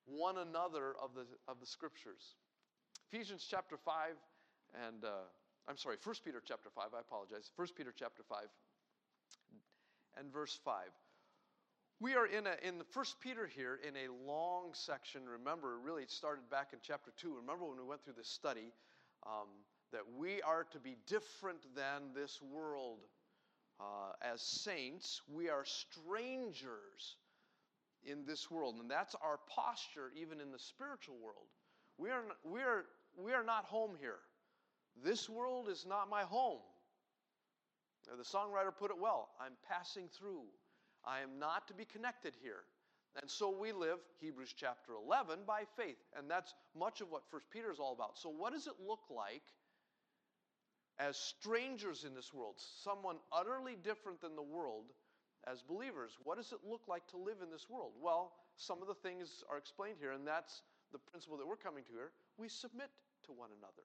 one another of the Scriptures. Ephesians chapter 5 and, 1 Peter chapter 5, I apologize. 1 Peter chapter 5 and verse 5. We are in the 1 Peter here in a long section. Remember, really it started back in chapter 2. Remember when we went through this study that we are to be different than this world. As saints, we are strangers in this world. And that's our posture even in the spiritual world. We are not home here. This world is not my home. The songwriter put it well. I'm passing through. I am not to be connected here. And so we live, Hebrews chapter 11, by faith. And that's much of what 1 Peter is all about. So what does it look like as strangers in this world? Someone utterly different than the world as believers. What does it look like to live in this world? Well, some of the things are explained here, and that's the principle that we're coming to here. We submit to one another.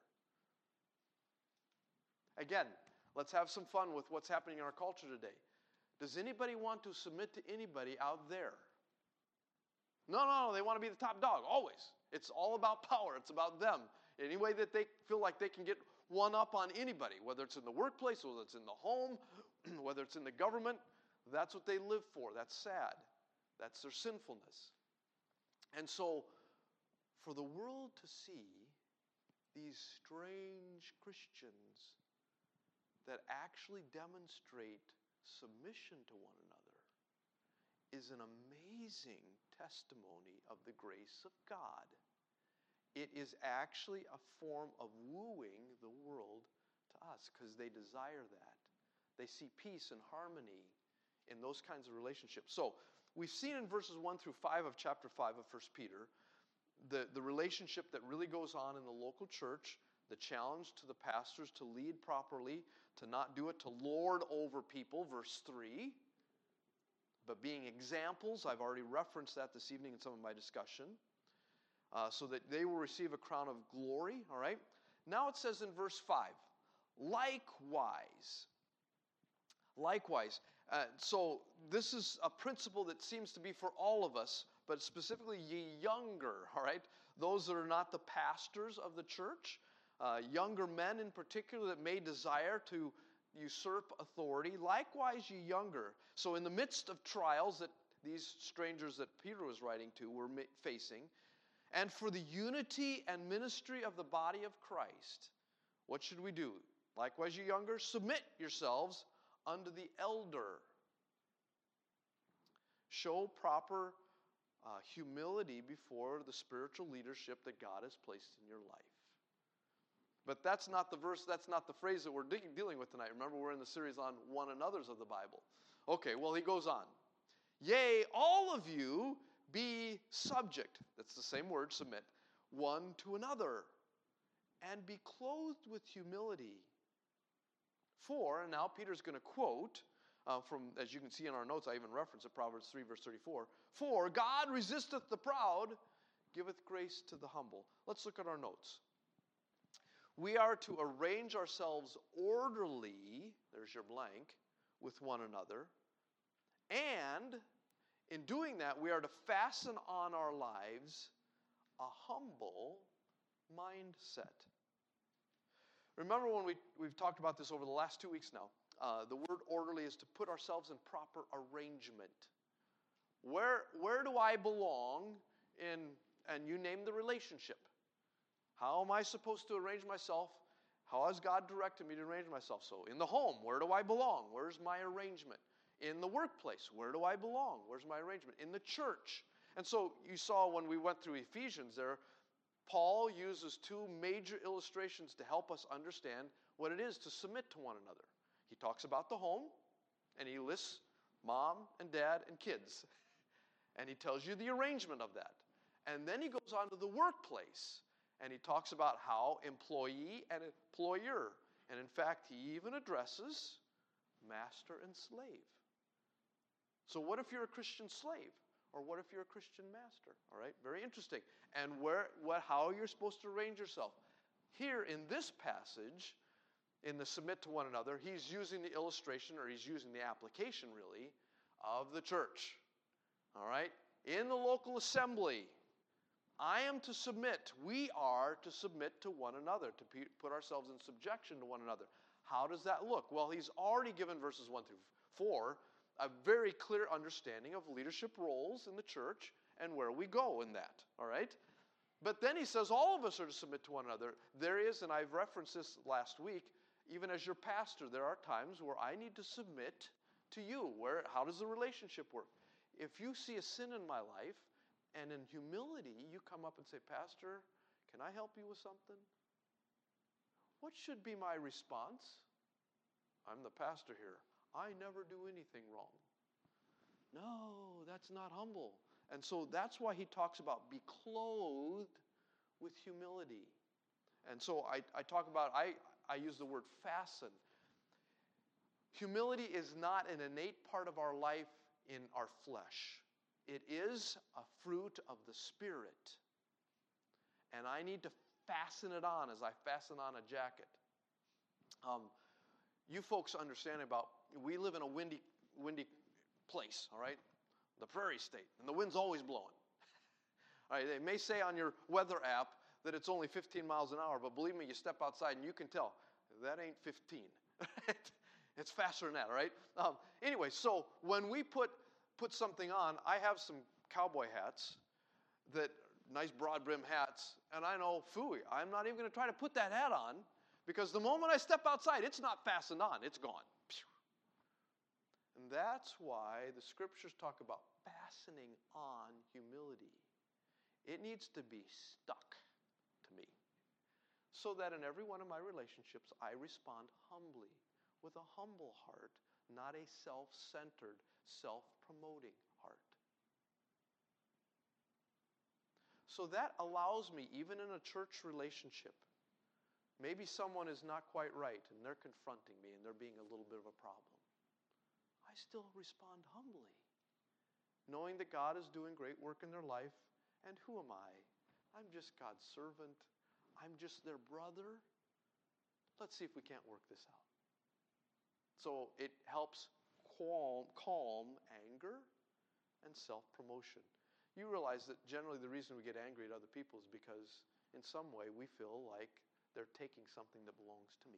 Again, let's have some fun with what's happening in our culture today. Does anybody want to submit to anybody out there? No, they want to be the top dog, always. It's all about power. It's about them. Any way that they feel like they can get one up on anybody, whether it's in the workplace, whether it's in the home, whether it's in the government, that's what they live for. That's sad. That's their sinfulness. And so, for the world to see these strange Christians that actually demonstrate submission to one another is an amazing testimony of the grace of God. It is actually a form of wooing the world to us because they desire that. They see peace and harmony in those kinds of relationships. So we've seen in verses 1 through 5 of chapter 5 of 1 Peter the relationship that really goes on in the local church, the challenge to the pastors to lead properly, to not do it to lord over people, verse 3, but being examples. I've already referenced that this evening in some of my discussion, so that they will receive a crown of glory, all right? Now it says in verse 5, likewise. So this is a principle that seems to be for all of us, but specifically ye younger, all right? Those that are not the pastors of the church, younger men in particular that may desire to usurp authority. Likewise ye younger. So in the midst of trials that these strangers that Peter was writing to were facing, and for the unity and ministry of the body of Christ, what should we do? Likewise ye younger, submit yourselves unto the elder. Show proper humility before the spiritual leadership that God has placed in your life. But that's not the verse, that's not the phrase that we're dealing with tonight. Remember, we're in the series on one another's of the Bible. Okay, well, he goes on. Yea, all of you be subject, that's the same word, submit, one to another, and be clothed with humility. For, and now Peter's going to quote from, as you can see in our notes, I even reference it, Proverbs 3, verse 34. For God resisteth the proud, giveth grace to the humble. Let's look at our notes. We are to arrange ourselves orderly, there's your blank, with one another. And in doing that, we are to fasten on our lives a humble mindset. Remember when we've talked about this over the last 2 weeks now. The word orderly is to put ourselves in proper arrangement. Where do I belong in, and you name the relationship. How am I supposed to arrange myself? How has God directed me to arrange myself? So in the home, where do I belong? Where's my arrangement? In the workplace, where do I belong? Where's my arrangement? In the church. And so you saw when we went through Ephesians there, Paul uses two major illustrations to help us understand what it is to submit to one another. He talks about the home, and he lists mom and dad and kids. And he tells you the arrangement of that. And then he goes on to the workplace, and he talks about how employee and employer. And in fact, he even addresses master and slave. So what if you're a Christian slave? Or what if you're a Christian master? All right, very interesting. And how you're supposed to arrange yourself. Here in this passage, in the submit to one another, he's using the illustration, or he's using the application really, of the church. All right? In the local assembly, I am to submit. We are to submit to one another, to put ourselves in subjection to one another. How does that look? Well, he's already given verses 1 through 4 a very clear understanding of leadership roles in the church and where we go in that, all right? But then he says all of us are to submit to one another. There is, and I've referenced this last week, even as your pastor, there are times where I need to submit to you. How does the relationship work? If you see a sin in my life, and in humility, you come up and say, Pastor, can I help you with something? What should be my response? I'm the pastor here. I never do anything wrong. No, that's not humble. And so that's why he talks about be clothed with humility. And so I talk about, I use the word fasten. Humility is not an innate part of our life in our flesh. It is a fruit of the Spirit. And I need to fasten it on as I fasten on a jacket. You folks understand we live in a windy place, all right? The prairie state, and the wind's always blowing. All right, they may say on your weather app that it's only 15 miles an hour, but believe me, you step outside and you can tell, that ain't 15. It's faster than that, all right? Anyway, so when we put something on, I have some cowboy hats, nice broad brim hats, and I know, phooey, I'm not even going to try to put that hat on, because the moment I step outside, it's not fastened on, it's gone. And that's why the scriptures talk about fastening on humility. It needs to be stuck to me, so that in every one of my relationships, I respond humbly, with a humble heart, not a self-centered, self-promoting heart. So that allows me, even in a church relationship, maybe someone is not quite right and they're confronting me and they're being a little bit of a problem. I still respond humbly, knowing that God is doing great work in their life. And who am I? I'm just God's servant. I'm just their brother. Let's see if we can't work this out. So it helps calm anger and self-promotion. You realize that generally the reason we get angry at other people is because in some way we feel like they're taking something that belongs to me.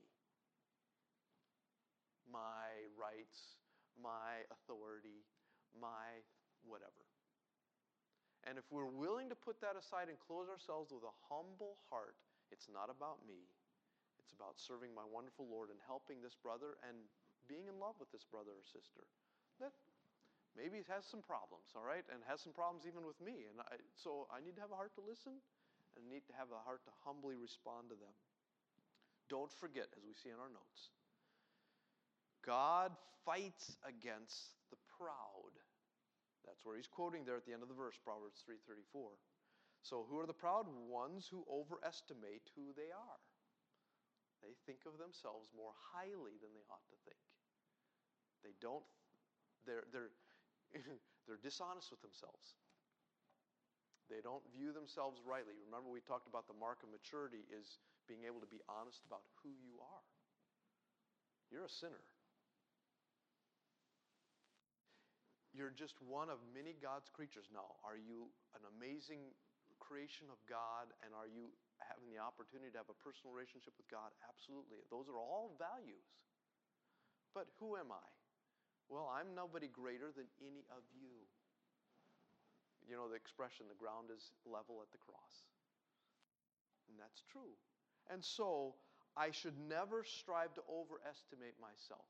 My rights, my authority, my whatever. And if we're willing to put that aside and close ourselves with a humble heart, it's not about me. It's about serving my wonderful Lord and helping this brother and being in love with this brother or sister that maybe has some problems, all right, and has some problems even with me. And so I need to have a heart to listen and need to have a heart to humbly respond to them. Don't forget, as we see in our notes, God fights against the proud. That's where he's quoting there at the end of the verse, Proverbs 3:34. So who are the proud ones? Who overestimate who they are. They think of themselves more highly than they ought to think. They're dishonest with themselves. They don't view themselves rightly. Remember, we talked about the mark of maturity is being able to be honest about who you are. You're a sinner. You're just one of many God's creatures. Now, are you an amazing creation of God, and are you having the opportunity to have a personal relationship with God? Absolutely. Those are all values. But who am I? Well, I'm nobody greater than any of you. You know the expression, the ground is level at the cross. And that's true. And so, I should never strive to overestimate myself.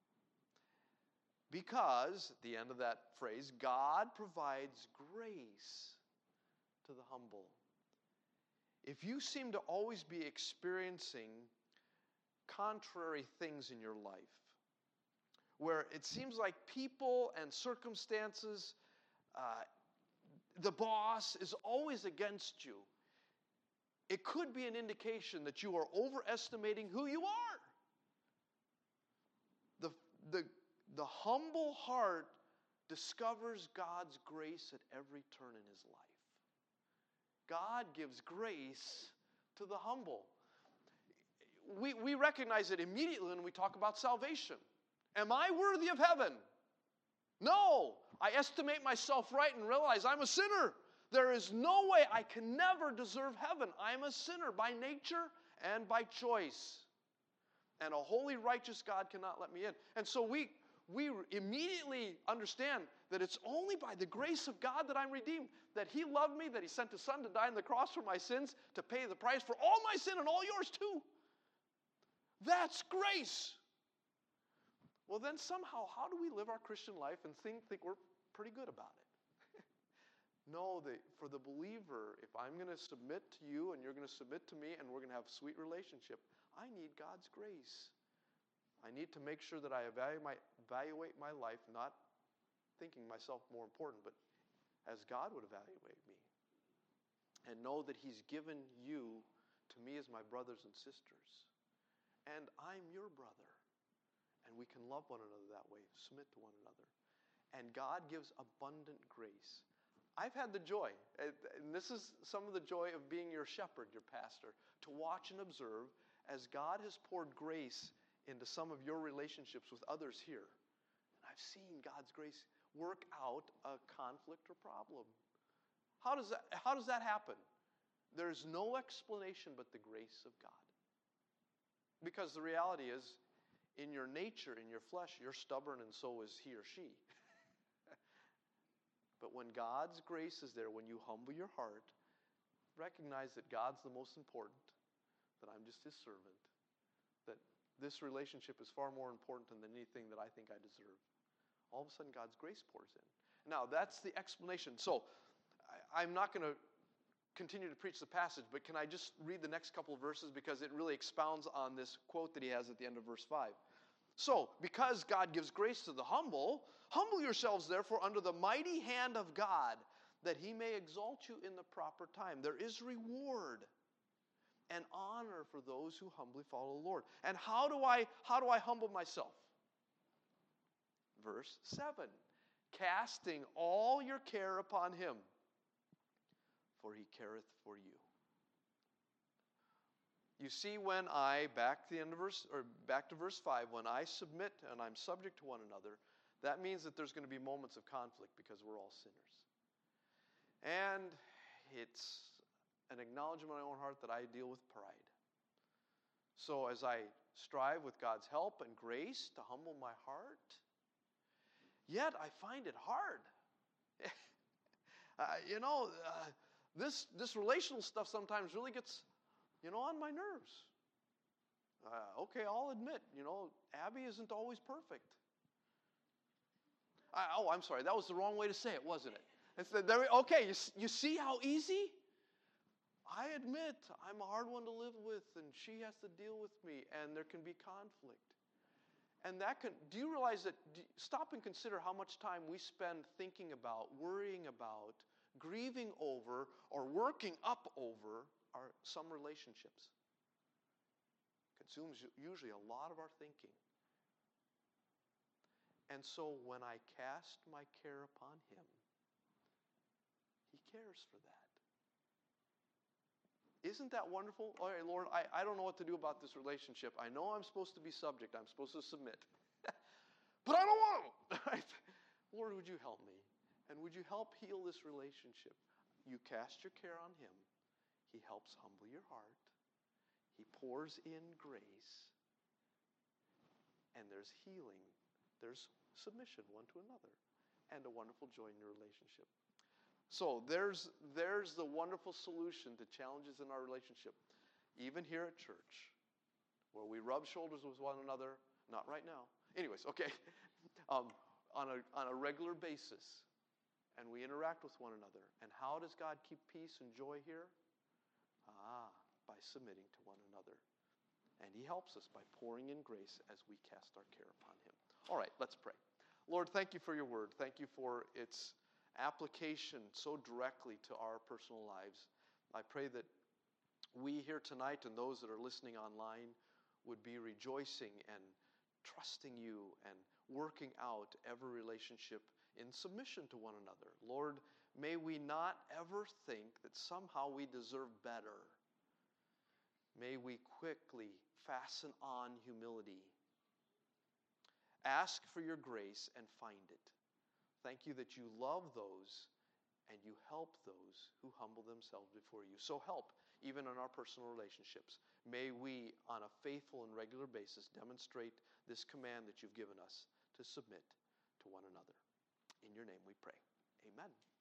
Because, at the end of that phrase, God provides grace to the humble. If you seem to always be experiencing contrary things in your life, where it seems like people and circumstances, the boss is always against you, it could be an indication that you are overestimating who you are. The humble heart discovers God's grace at every turn in his life. God gives grace to the humble. We recognize it immediately when we talk about salvation. Am I worthy of heaven? No. I estimate myself right and realize I'm a sinner. There is no way, I can never deserve heaven. I'm a sinner by nature and by choice. And a holy, righteous God cannot let me in. And so we immediately understand that it's only by the grace of God that I'm redeemed. That He loved me, that He sent His Son to die on the cross for my sins, to pay the price for all my sin and all yours too. That's grace. Well, then somehow, how do we live our Christian life and think we're pretty good about it? No, for the believer, if I'm going to submit to you and you're going to submit to me and we're going to have a sweet relationship, I need God's grace. I need to make sure that I evaluate my life, not thinking myself more important, but as God would evaluate me. And know that He's given you to me as my brothers and sisters. And I'm your brother. And we can love one another that way, submit to one another. And God gives abundant grace. I've had the joy, and this is some of the joy of being your shepherd, your pastor, to watch and observe as God has poured grace into some of your relationships with others here. And I've seen God's grace work out a conflict or problem. How does that happen? There's no explanation but the grace of God. Because the reality is, in your nature, in your flesh, you're stubborn and so is he or she. But when God's grace is there, when you humble your heart, recognize that God's the most important, that I'm just His servant, that this relationship is far more important than anything that I think I deserve. All of a sudden, God's grace pours in. Now, that's the explanation. So, I'm not going to continue to preach the passage, but can I just read the next couple of verses because it really expounds on this quote that he has at the end of verse 5. So, because God gives grace to the humble, humble yourselves therefore under the mighty hand of God, that He may exalt you in the proper time. There is reward and honor for those who humbly follow the Lord. And how do I humble myself? Verse 7. Casting all your care upon Him, for He careth for you. You see, when I, back to verse 5, when I submit and I'm subject to one another, that means that there's going to be moments of conflict because we're all sinners. And it's an acknowledgement in my own heart that I deal with pride. So as I strive with God's help and grace to humble my heart, yet I find it hard. This relational stuff sometimes really gets, on my nerves. Okay, I'll admit, Abby isn't always perfect. I'm sorry, that was the wrong way to say it, wasn't it? Okay, you see how easy? I admit I'm a hard one to live with, and she has to deal with me, and there can be conflict. And do you realize that, stop and consider how much time we spend thinking about, worrying about, grieving over, or working up over some relationships. Consumes usually a lot of our thinking. And so when I cast my care upon Him, He cares for that. Isn't that wonderful? All right, Lord, I don't know what to do about this relationship. I know I'm supposed to be subject. I'm supposed to submit. But I don't want to. Right? Lord, would you help me? And would you help heal this relationship? You cast your care on Him. He helps humble your heart. He pours in grace. And there's healing. There's submission one to another. And a wonderful joy in your relationship. So there's the wonderful solution to challenges in our relationship. Even here at church, where we rub shoulders with one another. Not right now. Anyways, okay. On a regular basis. And we interact with one another. And how does God keep peace and joy here? By submitting to one another. And He helps us by pouring in grace as we cast our care upon Him. All right, let's pray. Lord, thank You for Your word. Thank You for its application so directly to our personal lives. I pray that we here tonight and those that are listening online would be rejoicing and trusting You and working out every relationship in submission to one another. Lord, may we not ever think that somehow we deserve better. May we quickly fasten on humility. Ask for Your grace and find it. Thank You that You love those and you help those who humble themselves before you. So help, even in our personal relationships. May we, on a faithful and regular basis, demonstrate this command that you've given us to submit to one another. In your name we pray. Amen.